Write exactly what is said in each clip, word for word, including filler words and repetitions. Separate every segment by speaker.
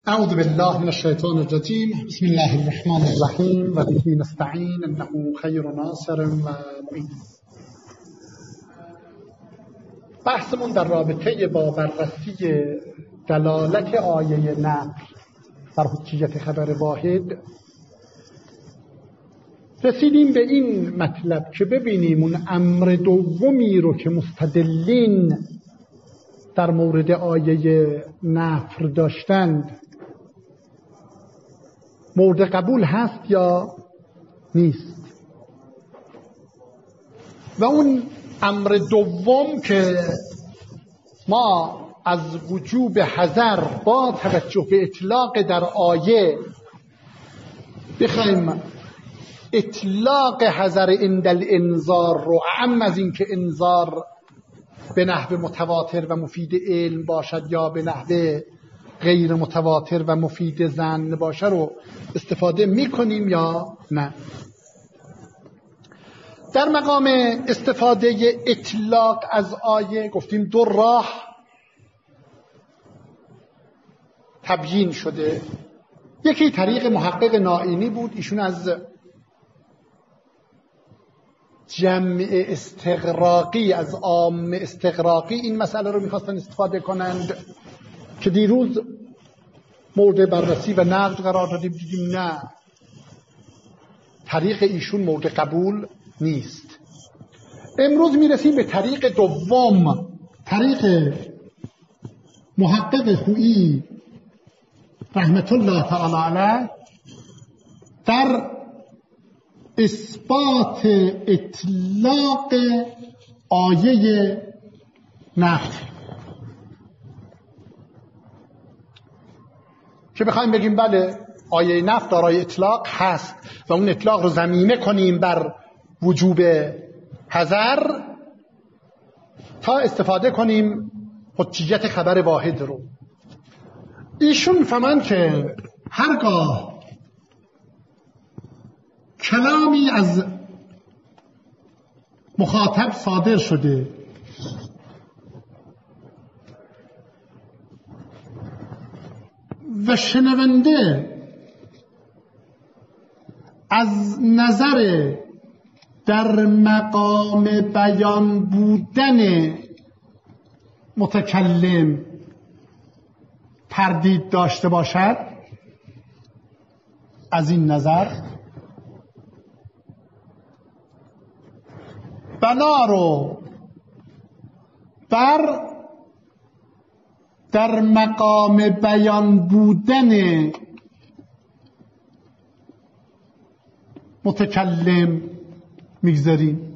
Speaker 1: اعوذ بالله من الشیطان الرجیم. بسم الله الرحمن الرحیم و به نستعین انه خیر ناصر و معین. بحثمون در رابطه با بررسی دلالت آیه نقل بر حجیت خبر واحد رسیدیم به این مطلب که ببینیم اون امر دومی رو که مستدلین در مورد آیه نفر داشتند مورد قبول هست یا نیست. و اون امر دوم که ما از وجوب حذر با توجه به اطلاق در آیه بخوایم اطلاق حذر عند الانذار رو اعم از این که انذار به نحو متواتر و مفید علم باشد یا به نحو غیر متواتر و مفید ظن باشه رو استفاده میکنیم یا نه. در مقام استفاده اطلاق از آیه گفتیم دو راه تبیین شده. یکی طریق محقق نائینی بود، ایشون از جمع استغراقی از عام استغراقی این مسئله رو میخواستن استفاده کنند که دیروز مورد بررسی و نقد قرار دادیم، دیدیم نه، طریق ایشون مورد قبول نیست. امروز میرسیم به طریق دوم، طریق محقق خویی رحمت الله تعالی علیه در اثبات اطلاق آیه نفی، که بخوایم بگیم بله آیه نفی دارای اطلاق هست و اون اطلاق رو ضمیمه کنیم بر وجوب حذر تا استفاده کنیم حجیت خبر واحد رو. ایشون فهمن که هرگاه کلامی از مخاطب صادر شده و شنونده از نظر در مقام بیان بودن متکلم تردید داشته باشد، از این نظر بنا رو بر در مقام بیان بودن متکلم میگذاریم.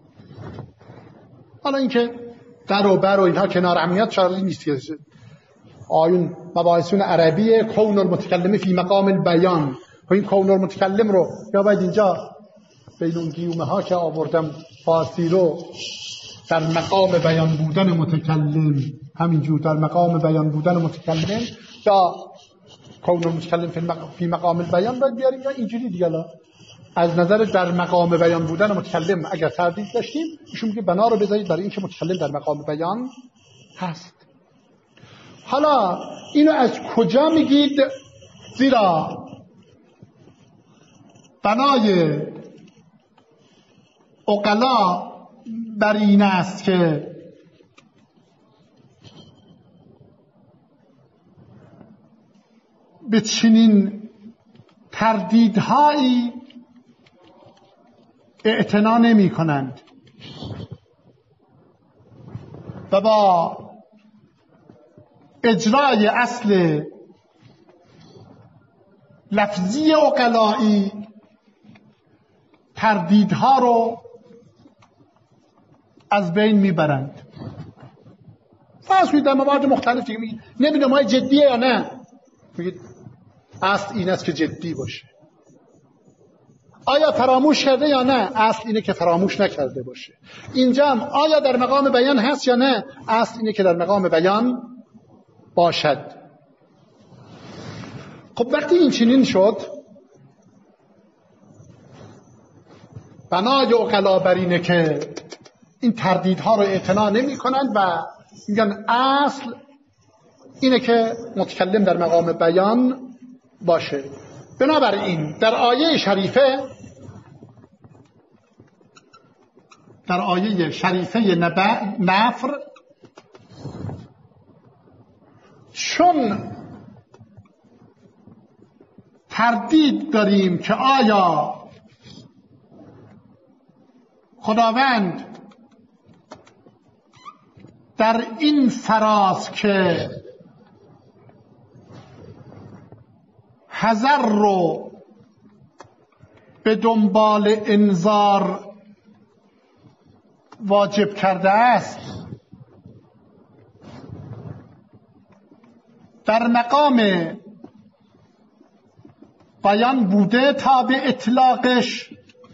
Speaker 1: حالا اینکه در و بر و اینها کنار هم میاد شرطی نیست. آیون مباحثون عربیه، کون المتکلم فی مقام البیان، و این کون المتکلم رو یا باید اینجا بین اون گیومه ها که آوردم فارسی رو در مقام بیان بودن متکلم، همینجور در مقام بیان بودن متکلم یا کون المتکلم فی مقام البیان باید بیاریم یا اینجوری دیگه. از نظر در مقام بیان بودن متکلم اگر تردید داشتیم، ایشون میگه بنا رو بذارید برای اینکه متکلم در مقام بیان هست. حالا اینو از کجا میگید؟ زیرا بنای عقلا بر این است که به چنین تردیدهایی اعتنا نمی کنند و با اجرای اصل لفظی عقلایی تردیدها رو از بین میبرند. فرض کنید در موارد مختلف دیگه میگید نمیدونم های جدیه یا نه، میگید اصل این است که جدی باشه. آیا فراموش کرده یا نه؟ اصل اینه که فراموش نکرده باشه. اینجا هم آیا در مقام بیان هست یا نه؟ اصل اینه که در مقام بیان باشد. خب وقتی این چنین شد، بنای عقلا بر اینه که این تردیدها رو اعتنا نمی کنند و میگن اصل اینه که متکلم در مقام بیان باشه. بنابراین در آیه شریفه در آیه شریفه نفر چون تردید داریم که آیا خداوند در این فراز که حذر رو به دنبال انذار واجب کرده است، در مقام بیان بوده تا به اطلاقش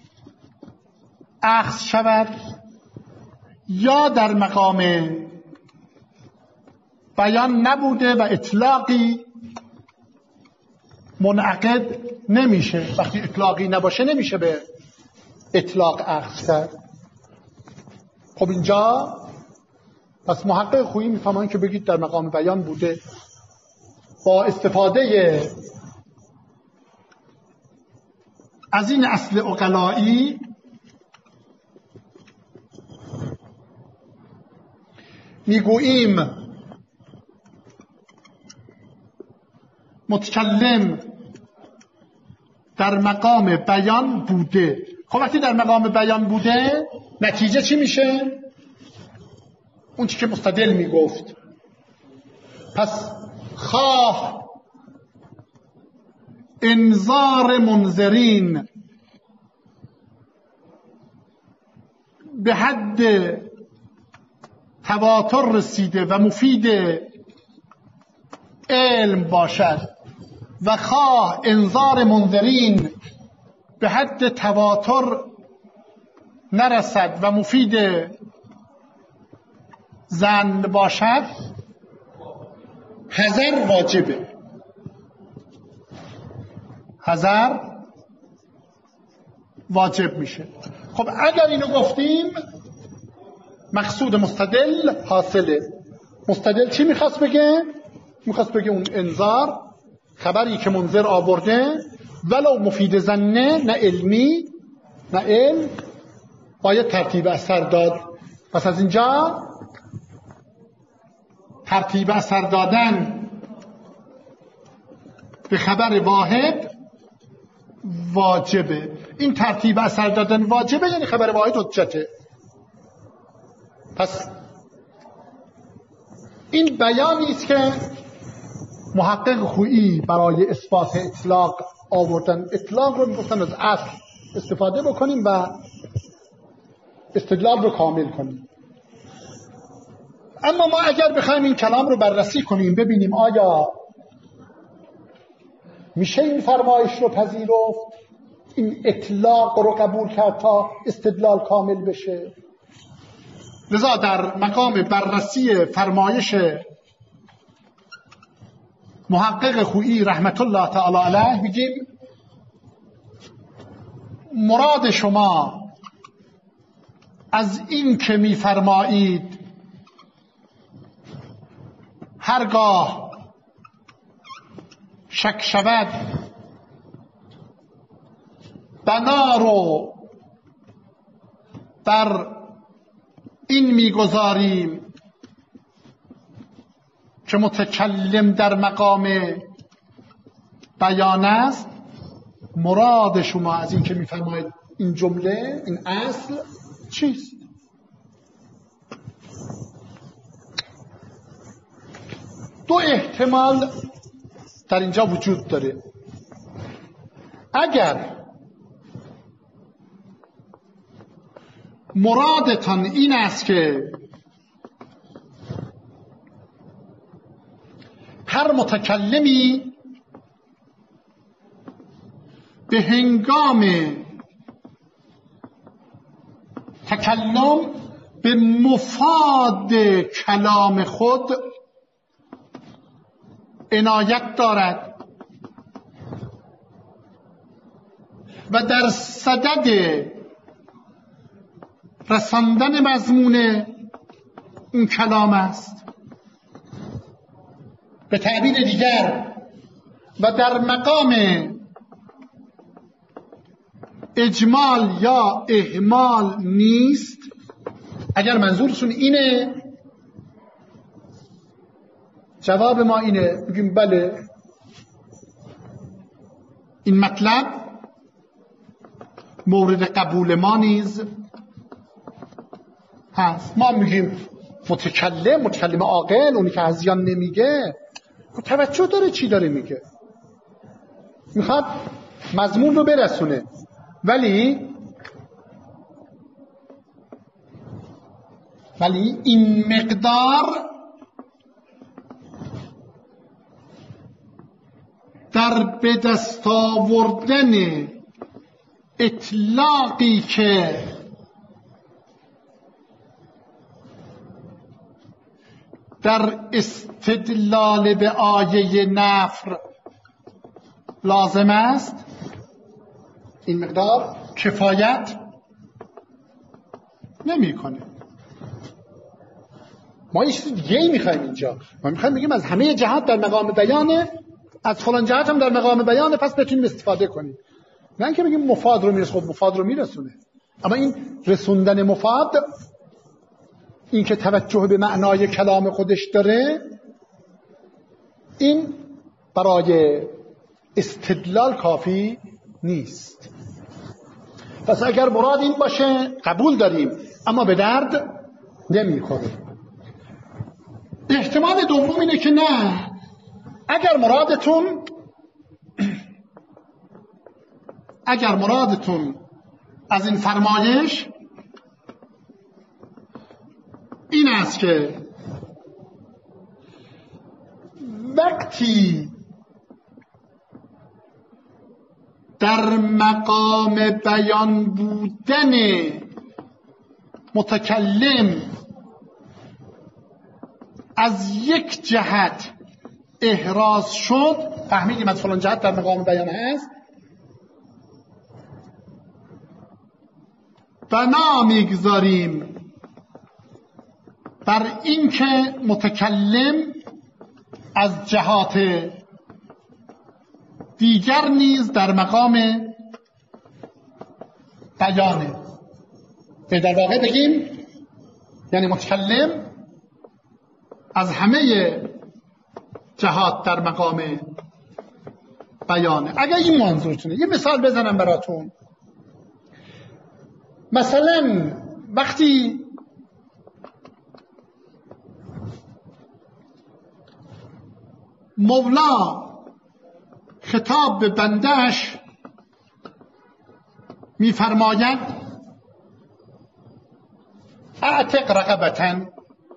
Speaker 1: اخذ شود، یا در مقام بیان نبوده و اطلاقی منعقد نمیشه؟ وقتی اطلاقی نباشه نمیشه به اطلاق اخذ کرد. خب اینجا پس محقق خویی میفهمن که بگید در مقام بیان بوده، با استفاده از این اصل عقلایی میگوییم متکلم در مقام بیان بوده. خب وقتی در مقام بیان بوده نتیجه چی میشه؟ اون چی که مستدل میگفت. پس خواه انذار منذرین به حد تواتر رسیده و مفید علم باشد و خواه انذار منذرین به حد تواتر نرسد و مفید ظن باشد، حذر واجبه. حذر واجب میشه. خب اگر اینو گفتیم مقصود مستدل حاصله. مستدل چی میخواست بگه؟ میخواست بگه اون انذار، خبری که منذر آورده ولو مفید ظنه، نه علمی نه علم، باید ترتیب اثر داد. پس از اینجا ترتیب اثر دادن به خبر واحد واجبه. این ترتیب اثر دادن واجبه یعنی خبر واحد حجته. پس این بیانی است که محقق خویی برای اثبات اطلاق آوردن. اطلاق رو میگفتن از اصل استفاده بکنیم و استدلال رو کامل کنیم. اما ما اگر بخوایم این کلام رو بررسی کنیم ببینیم آیا میشه این فرمایش رو پذیرفت، این اطلاق رو قبول کرد تا استدلال کامل بشه. لذا در مقام بررسی فرمایش محقق خویی رحمت الله تعالی علیه میگیم مراد شما از این که میفرمایید هرگاه شک شود بنا رو بر این میگذاریم که متکلم در مقام بیان است. مراد شما از این که میفرمایید این جمله، این اصل چیست؟ دو احتمال در اینجا وجود داره. اگر مرادتان این است که هر متکلمی به هنگام تکلم به مفاد کلام خود عنایت دارد و در صدد رساندن مضمون اون کلام است، به تعبیر دیگر و در مقام اجمال یا اهمال نیست. اگر منظورتون اینه، جواب ما اینه، بگیم بله این مطلب مورد قبول ما نیز هست. ما میگیم متکلم متکلم عاقل، اونی که هذیان نمیگه، توجه داره چی داره میگه، میخواد مضمون رو برسونه، ولی ولی این مقدار در به دست آوردن اطلاقی که در استدلال به آیه نفر لازم است، این مقدار کفایت نمی کنه. ما یه چیز دیگه ای میخوایم اینجا، ما میخوایم بگیم از همه جهات در مقام بیانه، از فلان جهت هم در مقام بیانه، پس بتونیم استفاده کنیم. نه اینکه بگیم مفاد رو میرسونه، خب مفاد رو میرسونه، اما این رسوندن مفاد، این که توجه به معنای کلام خودش داره، این برای استدلال کافی نیست. پس اگر مراد این باشه قبول داریم، اما به درد نمیخوره. احتمال دوم اینه که نه، اگر مرادتون اگر مرادتون از این فرمایش این است که وقتی در مقام بیان بودن متکلم از یک جهت احراز شد، فهمیدیم از فلان جهت در مقام بیان هست، بنا میگذاریم بر اینکه متکلم از جهات دیگر نیز در مقام بیانه. در واقع بگیم یعنی متکلم از همه جهات در مقام بیانه. اگر این منظورتونه، یه مثال بزنم براتون. مثلا وقتی مولا خطاب به بندهش میفرماید اعتق رقبتن،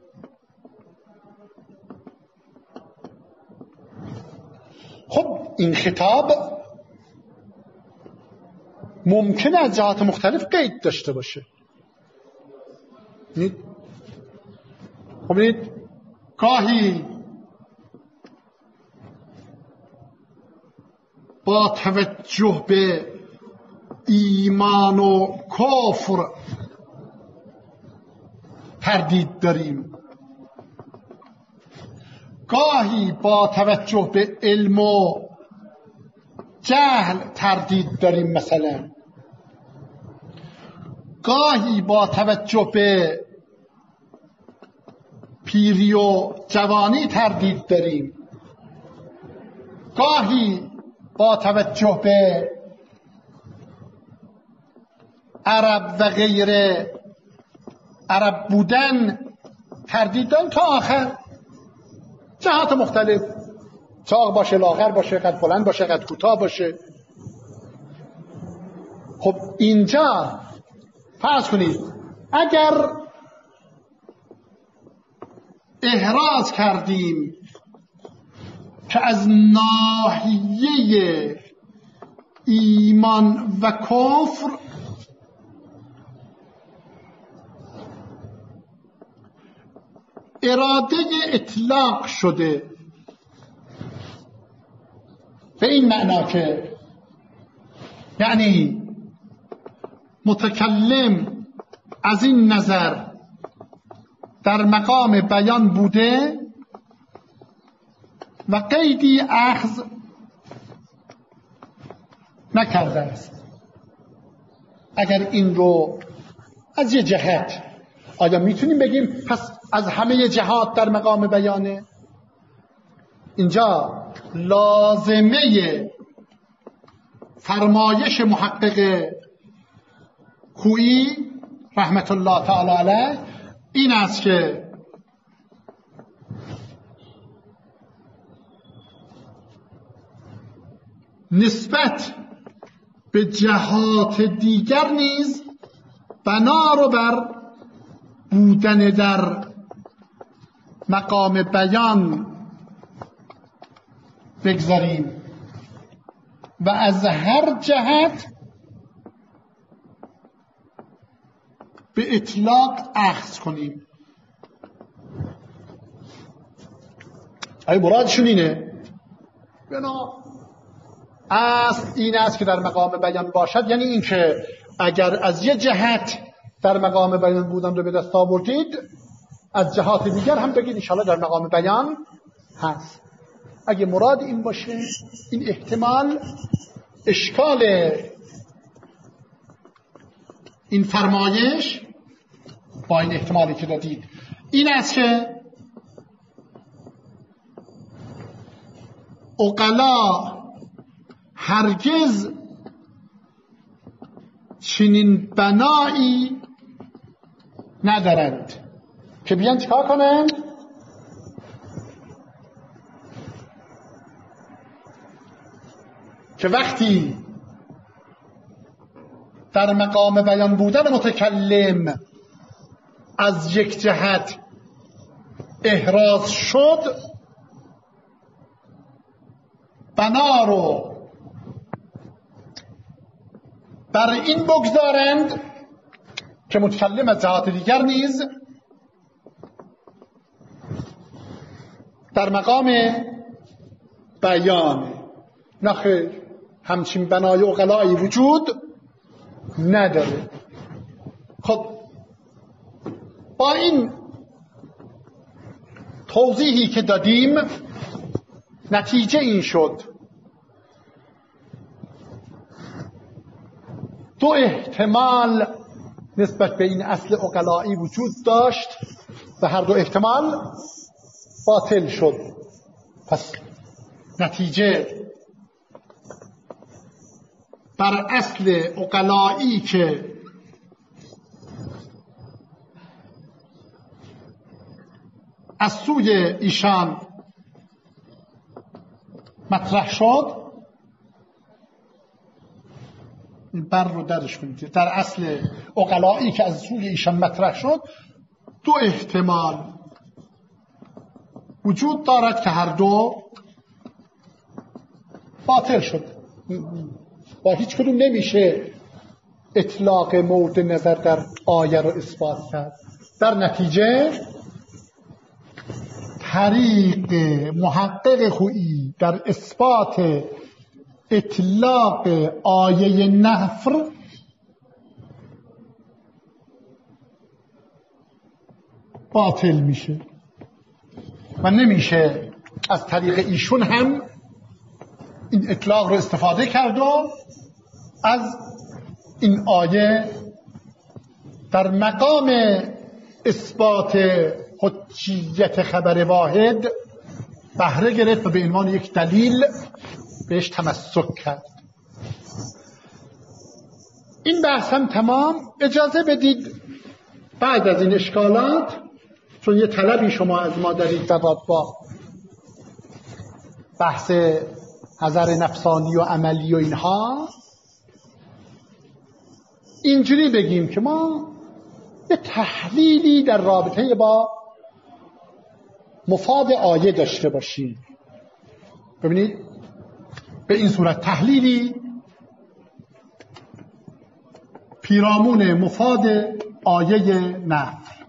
Speaker 1: خب این خطاب ممکنه از جهات مختلف قید داشته باشه. خب ببینید گاهی با توجه به ایمان و کفر تردید داریم، گاهی با توجه به علم و جهل تردید داریم، مثلا گاهی با توجه به پیری و جوانی تردید داریم، گاهی با توجه به عرب و غیر عرب بودن تردید داریم، تا آخر جهات مختلف، چاق باشه، لاغر باشه، قد بلند باشه، قد کوتاه باشه. خب اینجا فرض کنید اگر احراز کردیم که از ناحیه ایمان و کفر اراده اطلاق شده، به این معنا که یعنی متکلم از این نظر در مقام بیان بوده و قیدی اخذ نکرده است. اگر این رو از یه جهت آیا میتونیم بگیم پس از همه جهات در مقام بیانه؟ اینجا لازمه فرمایش محقق خویی رحمت الله تعالی علیه این است که نسبت به جهات دیگر نیز بنا رو بر بودن در مقام بیان بگذاریم و از هر جهت به اطلاق اخذ کنیم. ای مرادشون اینه بنا اصل این است که در مقام بیان باشد، یعنی این که اگر از یه جهت در مقام بیان بودن رو به دست آوردید از جهات دیگر هم بگید انشاءالله در مقام بیان هست. اگه مراد این باشه این احتمال اشکال این فرمایش با این احتمالی که دادید این است که عقلا هرگز چنین بنایی ندارند که بیان چکار کنند؟ که وقتی در مقام بیان بودن متکلم از یک جهت احراز شد بنا رو بر این بگذارند که متکلم از جهات دیگر نیز در مقام بیان نخیر همچین بنای عقلایی وجود نداره. خب با این توضیحی که دادیم نتیجه این شد دو احتمال نسبت به این اصل عقلایی وجود داشت و هر دو احتمال باطل شد. پس نتیجه بر اصل عقلایی که از سوی ایشان مطرح شد، این بر رو درش کنید، در اصل عقلایی که از سوی ایشان مطرح شد دو احتمال وجود دارد که هر دو باطل شد. با هیچ کدوم نمیشه اطلاق مورد نظر در آیه رو اثبات کرد. در نتیجه طریق محقق خویی در اثبات اطلاق آیه نفر باطل میشه و نمیشه از طریق ایشون هم این اطلاق رو استفاده کرد و از این آیه در مقام اثبات حجیت خبر واحد بهره گرفت و به عنوان یک دلیل بهش تمسک کرد. این بحث هم تمام. اجازه بدید بعد از این اشکالات، چون یه طلبی شما از ما دارید در با بحث حذر نفسانی و عملی و اینها، اینجوری بگیم که ما یه تحلیلی در رابطه با مفاد آیه داشته باشیم. ببینید به این صورت تحلیلی پیرامون مفاد آیه نفر.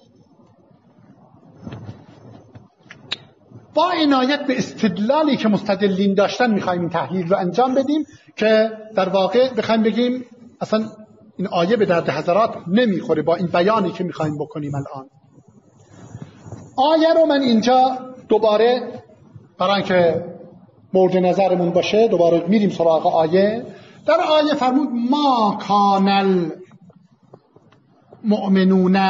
Speaker 1: با عنایت به استدلالی که مستدلین داشتن میخوایم این تحلیل رو انجام بدیم که در واقع بخوایم بگیم اصلا این آیه به درد حضرات نمیخوره با این بیانی که میخوایم بکنیم الان. آیه رو من اینجا دوباره برای اینکه مورد نظرمون باشه دوباره میریم سراغ آیه. در آیه فرمود ما کان المؤمنون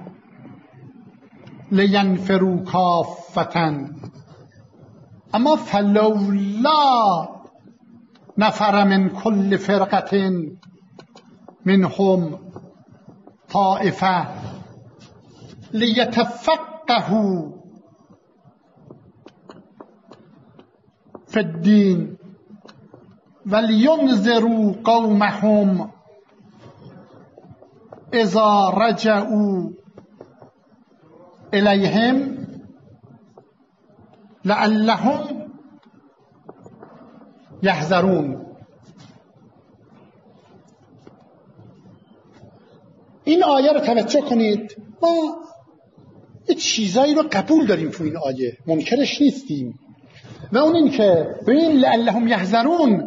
Speaker 1: لینفروا کافة اما فلولا نفر من كل فرقة منهم طائفة لیتفقهوا فی الدین ولینذروا قومهم اذا رجعوا الیهم لعلهم یحذرون. این آیه رو توجه کنید. ما یه چیزایی رو قبول داریم تو این آیه، منکرش نیستیم، و اون این که ببین لعلهم یحذرون،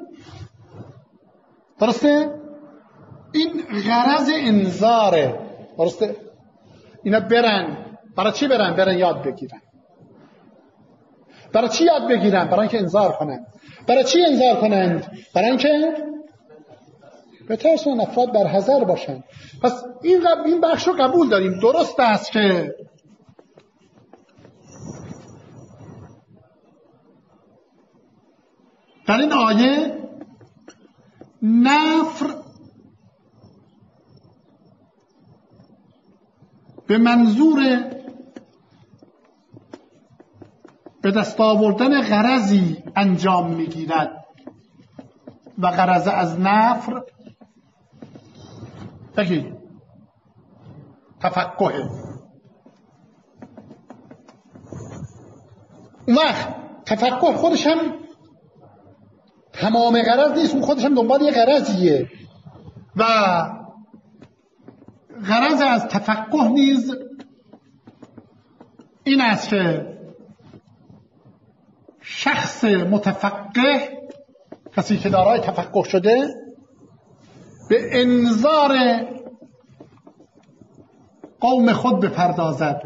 Speaker 1: درسته؟ این غرض انذاره، درسته؟ اینا برن، برای چی برن؟ برن یاد بگیرن. برای چی یاد بگیرن؟ برای اینکه انذار کنن. برای چی انذار کنند؟ برای اینکه بترسن افراد بر حذر باشن. پس این این بخش رو قبول داریم. درست است که در این آیه نفر به منظور به دست آوردن غرضی انجام میگیرد و غرض از نفر بگید تفقه. اون وقت تفقه خودش هم تمام غرض نیست، اون خودش هم دنبال یه غرضیه و غرض از تفقه نیز این است که شخص متفقه، کسی که دارای تفقه شده، به انذار قوم خود بپردازد.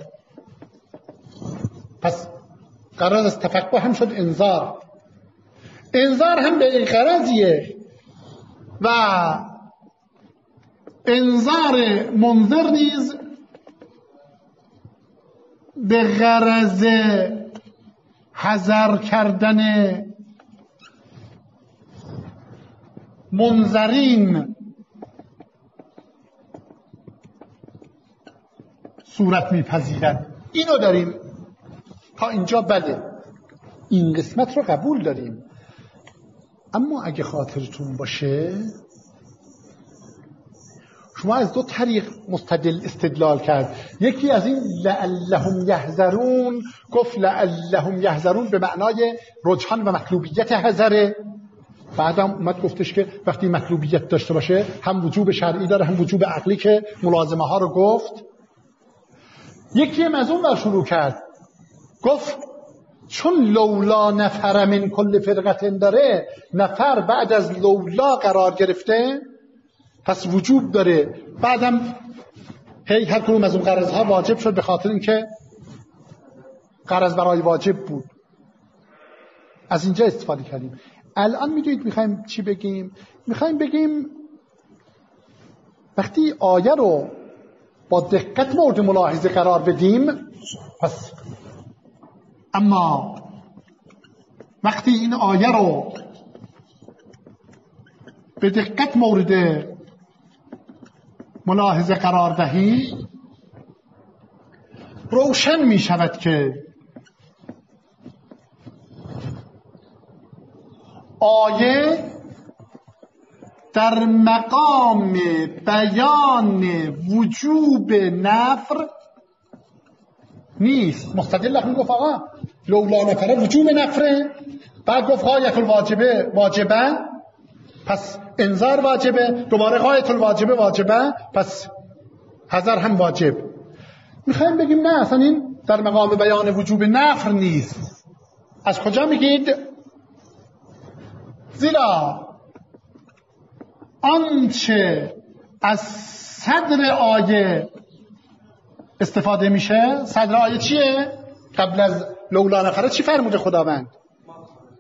Speaker 1: پس غرض از تفقه هم شد انذار. انذار هم به این غرضیه و انذار منذر نیز به غرض حذر کردن منذرین صورت میپذیرد. اینو داریم تا اینجا بله، این قسمت رو قبول داریم. اما اگه خاطرتون باشه شما از دو طریق مستدل استدلال کرد. یکی از این لعلهم یحذرون، گفت لعلهم یحذرون به معنای رجحان و مطلوبیت حذره. بعدم اومد گفتش که وقتی مطلوبیت داشته باشه هم وجوب شرعی داره هم وجوب عقلی که ملازمه ها رو گفت. یکی هم از اون ور شروع کرد، گفت چون لولا نفر من کل فرقه داره، نفر بعد از لولا قرار گرفته پس وجوب داره. بعدم هی هر کدوم از اون غرضها واجب شد به خاطر اینکه غرض برای واجب بود. از اینجا استفاده کردیم. الان میدونید میخوایم چی بگیم؟ میخوایم بگیم وقتی آیه رو با دقت مورد ملاحظه قرار بدیم، پس اما وقتی این آیه رو به دقت مورد ملاحظه قرار دهیم روشن می شود که آیه در مقام بیان وجوب نفر نیست. مستدل هم گفت آقا لولا نفره وجوب نفره، بعد گفت غایت الواجبه واجبه پس انذار واجبه، دوباره غایت الواجبه واجبه پس حذر هم واجب. میخوایم بگیم نه، اصلا این در مقام بیان وجوب نفر نیست. از کجا میگید؟ زیرا آنچه از صدر آیه استفاده میشه، صدر آیه چیه؟ قبل از لولا نفره چی فرموده خداوند؟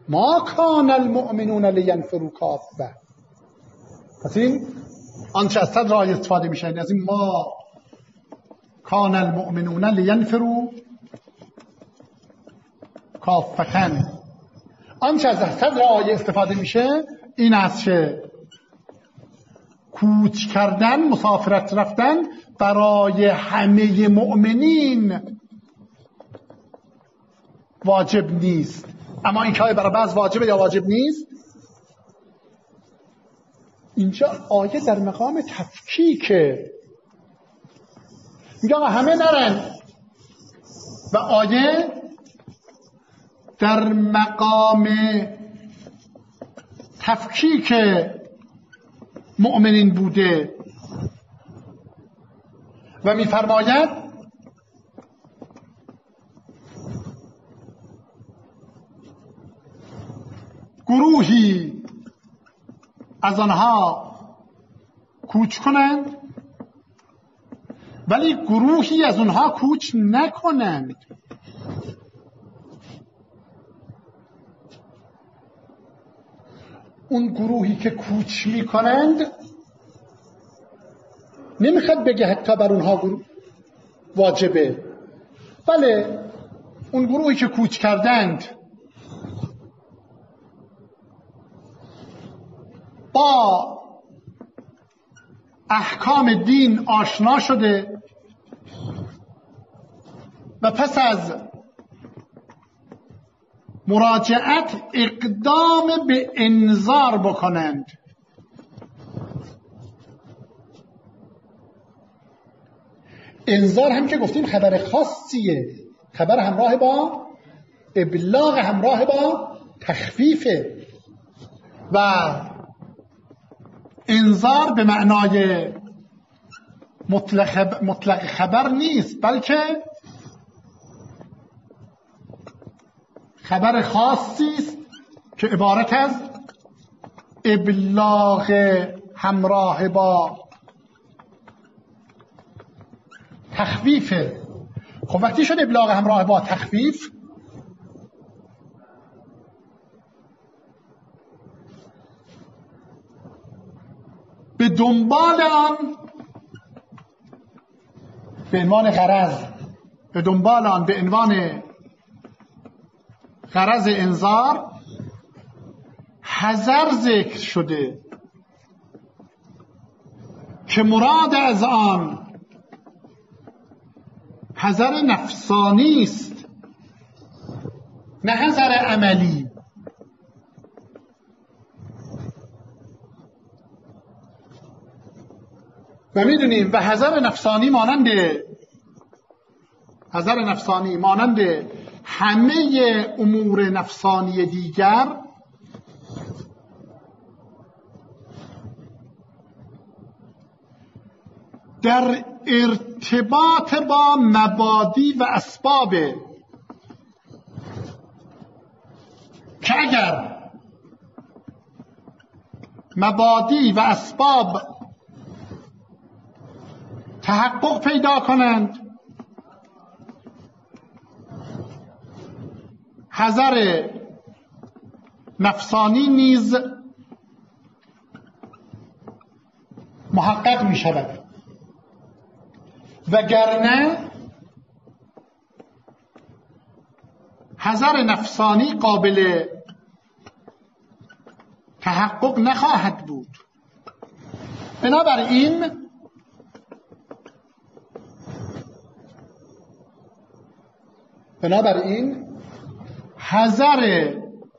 Speaker 1: ما کان المؤمنون لینفروا کافه. پس این آنچه از صدر آیه استفاده میشه، از این ما کان المؤمنون لینفروا کافه، آنچه از صدر آیه استفاده میشه این است که کوچ کردن، مسافرت رفتن برای همه مؤمنین واجب نیست. اما این که برای بعض واجبه یا واجب نیست، اینجا آیه در مقام تفکیکه، میگه آقا همه نرن، و آیه در مقام تفکیک مؤمنین بوده و میفرماید گروهی از آنها کوچ کنند ولی گروهی از آنها کوچ نکنند. اون گروهی که کوچ میکنند نمیخواد بگه حتی بر اونها واجبه، بله اون گروهی که کوچ کردند با احکام دین آشنا شده و پس از مراجعت اقدام به انذار بکنند. انذار هم که گفتیم خبر خاصیه، خبر همراه با ابلاغ، همراه با تخفیفه، و انذار به معنای مطلق, مطلق خبر نیست، بلکه خبر خاصی است که عبارت از ابلاغ همراه با تخفیفه. خب وقتی شد ابلاغ همراه با تخفیف، به دنبال آن به عنوان غرض، به دنبال آن به عنوان غرض انذار حذر ذکر شده که مراد از آن حذر نفسانی است، نه حذر عملی. و میدونیم و حذر نفسانی مانند حذر نفسانی مانند همه امور نفسانی دیگر در ارتباط با مبادی و اسباب، که اگر مبادی و اسباب تحقق پیدا کنند، حذر نفسانی نیز محقق می شود، وگرنه حذر نفسانی قابل تحقق نخواهد بود. بنابراین بنابراین حذر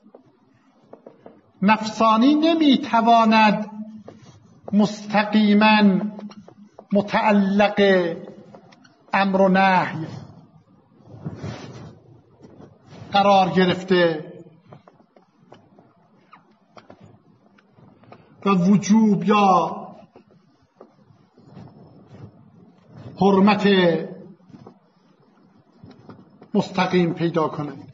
Speaker 1: نفسانی نمیتواند مستقیما متعلق امر و نهی قرار گرفته و وجوب یا حرمت مستقیم پیدا کنند.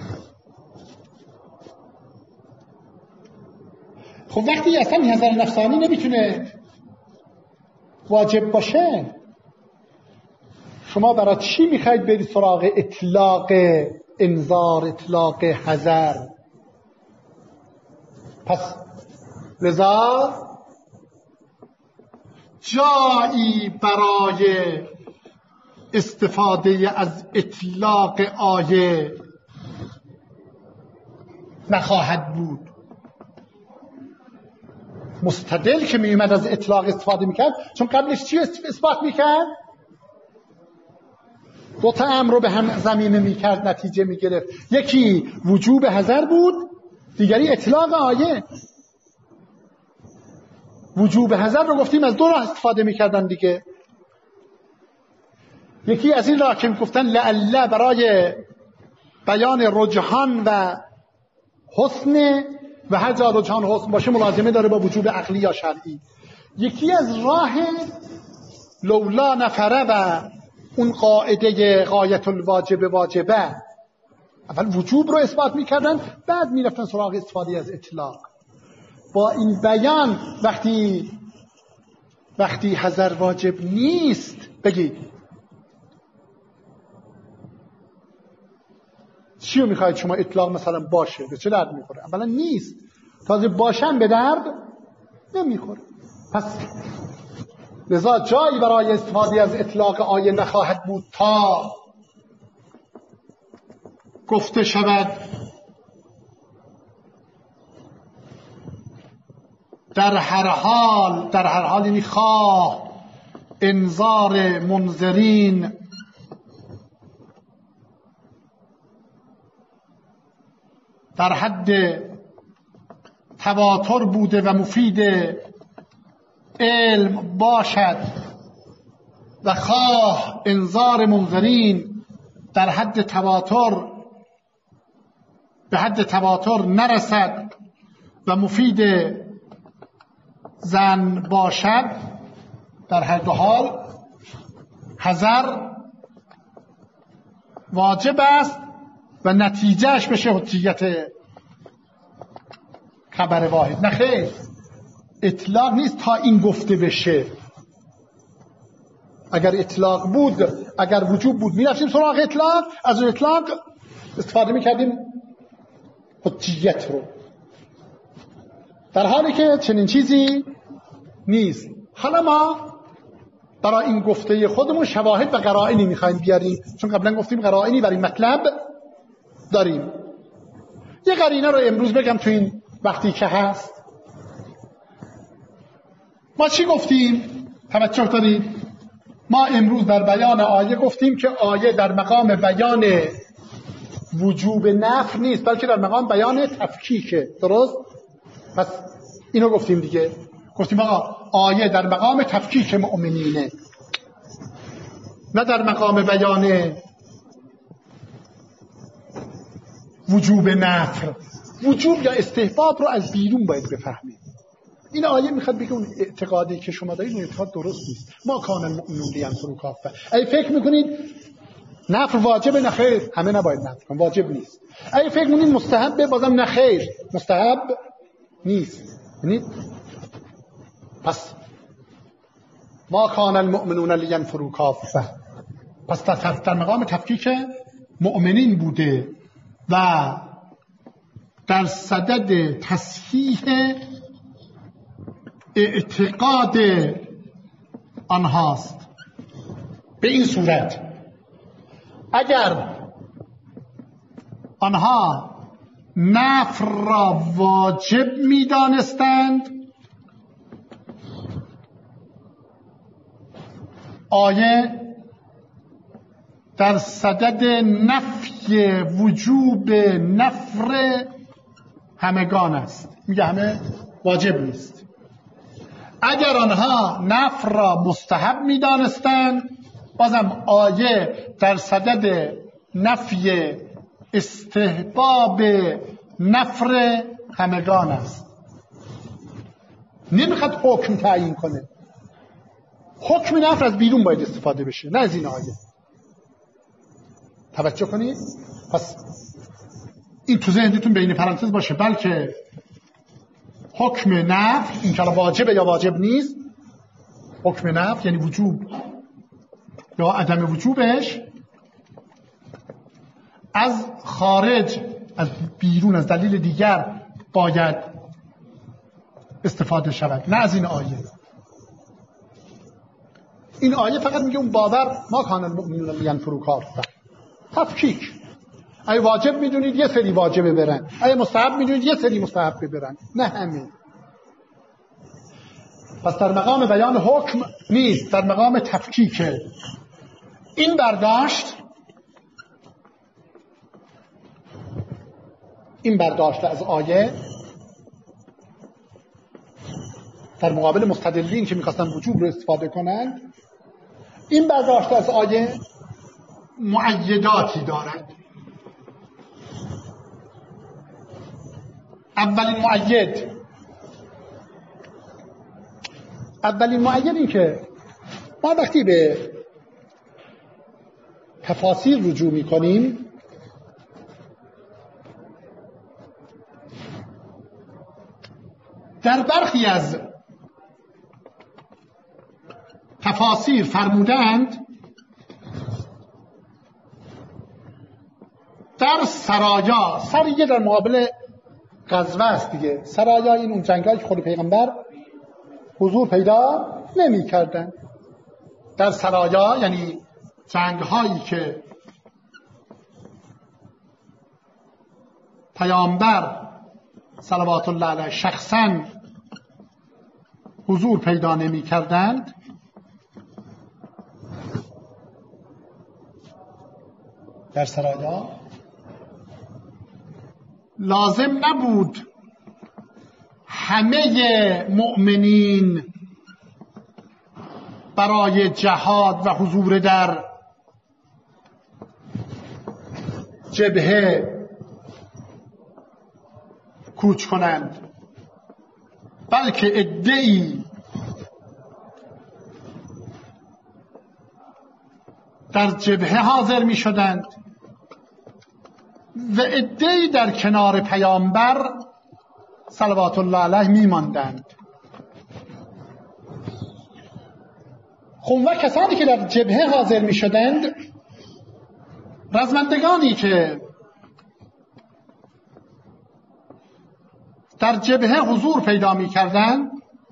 Speaker 1: خب وقتی اصلا حذر نفسانی نمیتونه واجب باشه، شما برای چی میخواید برید سراغ اطلاق انذار، اطلاق حذر؟ پس لذا جایی برای استفاده از اطلاق آیه نخواهد بود. مستدل که می اومد از اطلاق استفاده میکرد، چون قبلش چی اثبات میکرد؟ دو تا امر رو به هم ضمیمه میکرد، نتیجه میگرفت. یکی وجوب حذر بود، دیگری اطلاق آیه. وجوب حذر رو گفتیم از دو راه استفاده میکردن دیگه. یکی از این راه که میگفتن لعله برای بیان رجحان و حسن، و هر جا رجحان حسن باشه ملازمه داره با وجوب عقلی یا شرعی. یکی از راه لولا نفره و اون قاعده غایت الواجب واجبه، اول وجوب رو اثبات میکردن، بعد میرفتن سراغ استفاده از اطلاق. با این بیان وقتی وقتی حذر واجب نیست، بگید چی رو میخواید شما؟ اطلاق مثلا باشه، به چه درد میخوره؟ اولا نیست، تازه باشن به درد نمیخوره. پس لذا جایی برای استفاده از اطلاق آیه نخواهد بود تا گفته شود در هر حال، در هر حال یعنی خواه انذار منذرین در حد تواتر بوده و مفید علم باشد و خواه انذار منذرین در حد تواتر به حد تواتر نرسد و مفید ظن باشد، در هر دو حال حذر واجب است و نتیجهش بشه حجیت خبر واحد. نه خیر، اطلاق نیست تا این گفته بشه. اگر اطلاق بود، اگر وجوب بود، میرفتیم سراغ اطلاق، از اون اطلاق استفاده میکردیم حجیت رو، در حالی که چنین چیزی نیست. حالا ما برای این گفته خودمون شواهد و قرائنی میخوایم بیاریم، چون قبلا گفتیم قرائنی برای مطلب داریم. یه قرینه رو امروز بگم تو این وقتی که هست. ما چی گفتیم؟ توجه دارید؟ ما امروز در بیان آیه گفتیم که آیه در مقام بیان وجوب نفی نیست، بلکه در مقام بیان تفکیکه. درست؟ پس اینو گفتیم دیگه. گفتیم آقا آیه در مقام تفکیک مؤمنینه، نه در مقام بیان وجوب نفی. وجوب یا استحباب رو از بیرون باید بفهمید. این آیه میخواد بگه اون اعتقادی که شما دارید اون اعتقاد درست نیست. ما کان المؤمنون لینفروا کافه. اگه فکر میکنید نفر واجب، نه خیر، همه نباید نفر کنن، واجب نیست. اگه فکر میکنید مستحب، بازم نه خیر، مستحب نیست. یعنی پس ما کان المؤمنون لینفروا کافه، پس در مقام تفکیک مؤمنین بوده و در صدد تصحیح اعتقاد آنهاست. به این صورت اگر آنها نفر را واجب می دانستند، آیه در صدد نفی وجوب نفر همگان است، میگه همه واجب نیست. اگر آنها نفر را مستحب می دانستند، بازم آیه در صدد نفی استحباب نفر همگان است. نمیخواد حکم تعیین کنه. حکم نفر از بیرون باید استفاده بشه، نه از این آیه. توجه کنید. پس این تو ذهنتون بین پرانتز باشه، بلکه حکم نفی، این که واجبه یا واجب نیست، حکم نفی یعنی وجوب یا عدم وجوبش از خارج، از بیرون، از دلیل دیگر باید استفاده شود، نه از این آیه. این آیه فقط میگه اون باور ما کان المؤمنون لینفروا کافة، تفکیک. اگه واجب میدونید یه سری واجب برن، اگه مستحب میدونید یه سری مستحب برن، نه همین. پس در مقام بیان حکم نیست، در مقام تفکیکه. این برداشت این برداشت از آیه در مقابل مستدلین که میخواستن وجوب رو استفاده کنند، این برداشت از آیه مؤیداتی دارد. اولین مؤید اولین مؤید این که ما وقتی به تفاسیر رجوع میکنیم در برخی از تفاسیر فرمودند در سرایا، سریه در مقابل غزوه است دیگه، سرایا این اون جنگایی که خود پیغمبر حضور پیدا نمی کردن. در سرایا یعنی جنگهایی که پیامبر صلوات الله علیه شخصا حضور پیدا نمی کردند، در سرایا لازم نبود همه مؤمنین برای جهاد و حضور در جبهه کوچ کنند، بلکه عده‌ای در جبهه حاضر می شدند و عده‌ای در کنار پیامبر صلوات الله علیه می ماندند. خب و کسانی که در جبهه حاضر می شدند، رزمندگانی که در جبهه حضور پیدا می کردند،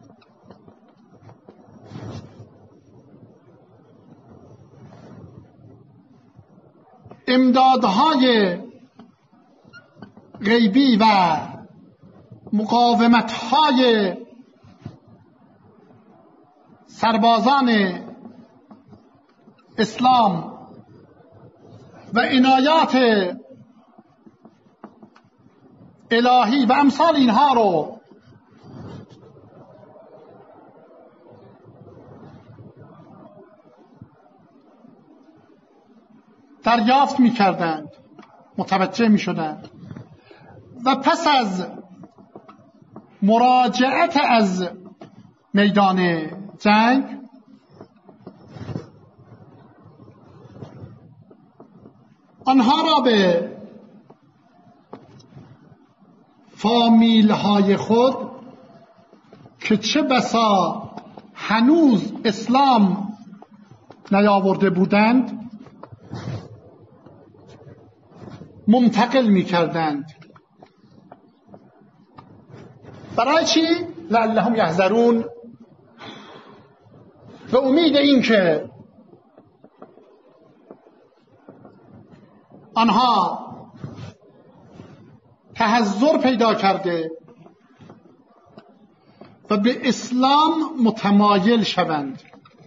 Speaker 1: امدادهای غیبی و مقاومتهای سربازان اسلام و عنایات الهی و امثال اینها رو دریافت می کردند، متوجه می شدند و پس از مراجعت از میدان جنگ آنها را به فامیل های خود که چه بسا هنوز اسلام نیاورده بودند منتقل می کردند. برای چی؟ لعلهم یحذرون، به امید این که آنها تحضر پیدا کرده و به اسلام متمایل شوند.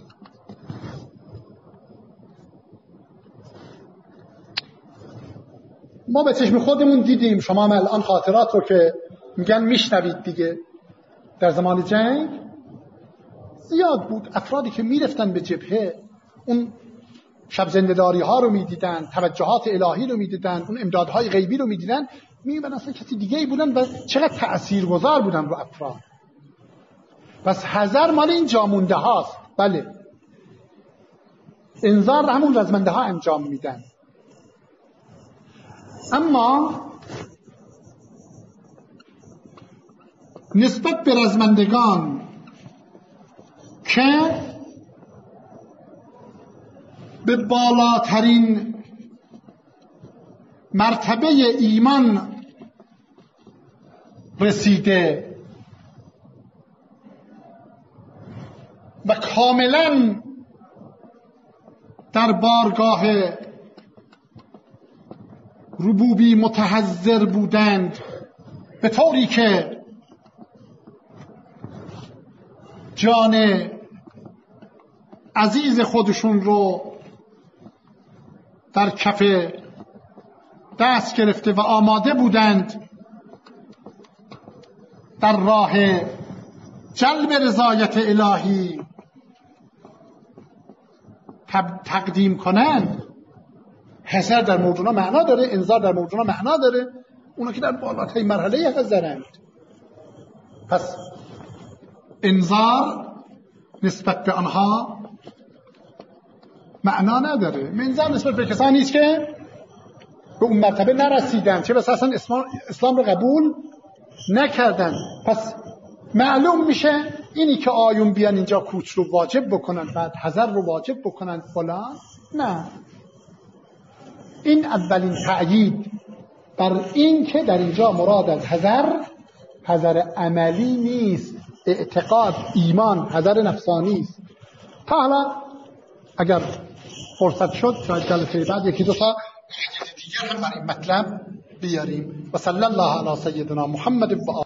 Speaker 1: ما به چشم خودمون دیدیم، شما هم الان خاطرات رو که میگن میشنوید دیگه، در زمان جنگ زیاد بود افرادی که میرفتن به جبهه، اون شب زنده‌داری ها رو میدیدن، توجهات الهی رو میدیدن، اون امدادهای غیبی رو میدیدن، میبینن اصلا کسی دیگه ای بودن و چقدر تأثیرگذار بودن رو افراد. پس حذر مال این جامونده هاست. بله، انذار همون رزمنده ها انجام میدن. اما نسبت به رزمندگان که به بالاترین مرتبه ایمان رسیده و کاملا در بارگاه ربوبی متحضر بودند، به طوری که جان عزیز خودشون رو در کف دست گرفته و آماده بودند در راه جلب رضایت الهی تقدیم کنند. حذر در موضوع معنا داره، انذار در موضوع معنا داره، اونا که در بالاترین مرحله حذرند. پس انذار نسبت به آنها معنا نداره. انذار نسبت به کسانی است که به اون مرتبه نرسیدن، چه بس اصلا اسلام رو قبول نکردن. پس معلوم میشه اینی که آیون بیان اینجا کوچ رو واجب بکنن، بعد حذر رو واجب بکنن فلان، نه. این اولین تأیید بر این که در اینجا مراد از حذر حذر عملی نیست، اعتقاد، ایمان، حذر نفسانی است. تا حالا اگر فرصت شد شاید جلسه بعد یکی دو تا دیگر هم برای مطلب بیاریم. و صلی الله علی سیدنا محمد و